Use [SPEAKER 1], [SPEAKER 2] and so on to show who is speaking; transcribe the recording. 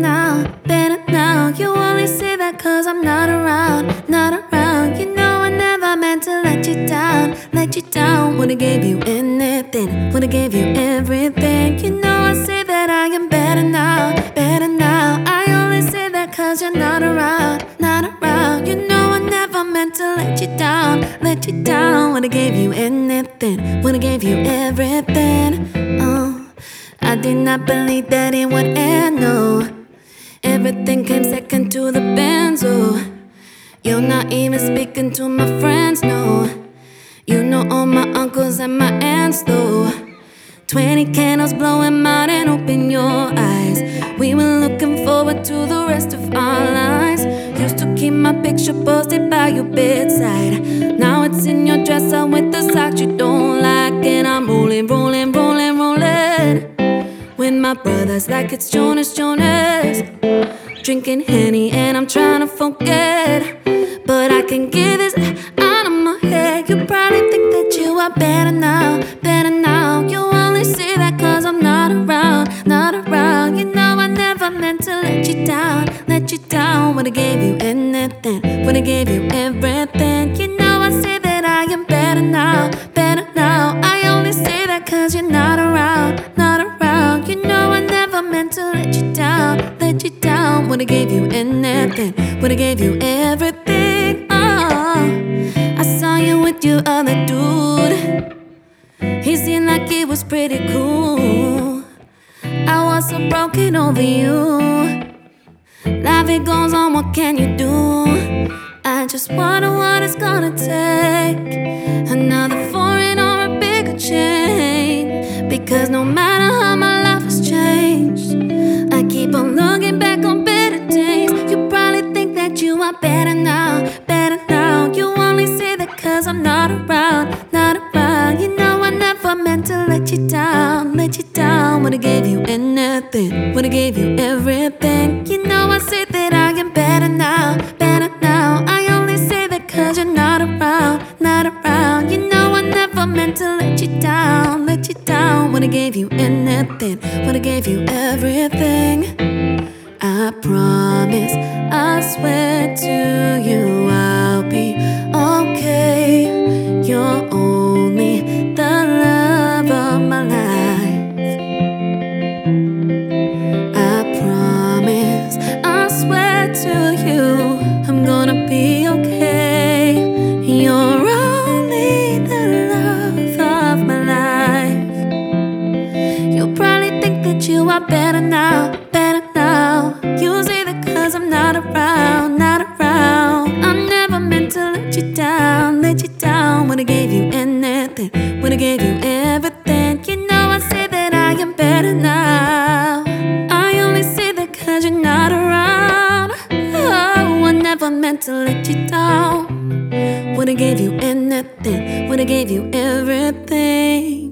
[SPEAKER 1] now, better now. You only say that cause I'm not around, not around. You know I never meant to let you down, let you down. Would've gave you anything, would've gave you everything. You know I say that I am better now, better now. I only say that cause you're not around, not around. You know I never meant to let you down, let you down. Would've gave you anything, would've gave you everything. I did not believe that it would end, no. Everything came second to the benzo. You're not even speaking to my friends, no. You know all my uncles and my aunts, though. 20 candles blowing out and open your eyes. We were looking forward to the rest of our lives. Used to keep my picture posted by your bedside. Now it's in your dresser with the socks you don't like. And I'm rolling, rolling, rolling, rolling with my brothers like it's Jonas, Jonas. Drinking Henny and I'm trying to forget, but I can get this out of my head. You probably think that you are better now, better now. You only say that cause I'm not around, not around. You know I never meant to let you down, let you down. Would've gave you anything, would've gave you everything. You know I say that I am better now, better now. I only say that cause you're not around, not around. You know I never meant to let you down, let you down. Would've gave you anything, would've gave you everything. I saw you with your other dude. He seemed like it was pretty cool. I was so broken over you. Life it goes on, what can you do? I just wonder what it's gonna take. Another foreign or a bigger chain. Because no matter how my life has changed, I keep on looking back on better days. You probably think that you are better now, better now. You only say that cause I'm not around, not around. You know I never meant to let you down, let you down. Would've gave you anything, would've gave you everything. You know I say that I am better now, better now. I only say that cause you're not around, not around. You know I never meant to let you down, let you down. Would've gave you anything, would've gave you everything. I promise, I swear to you I'll be okay. You're only the love of my life. I promise, I swear to you I'm gonna be okay. You're only the love of my life. You'll probably think that you are better now, better now. You say that cause I'm not around, not around. I never meant to let you down, let you down. Would've gave you anything, would've gave you everything. You know I say that I am better now. I only say that cause you're not around. Oh, I never meant to let you down. Would've gave you anything, would've gave you everything.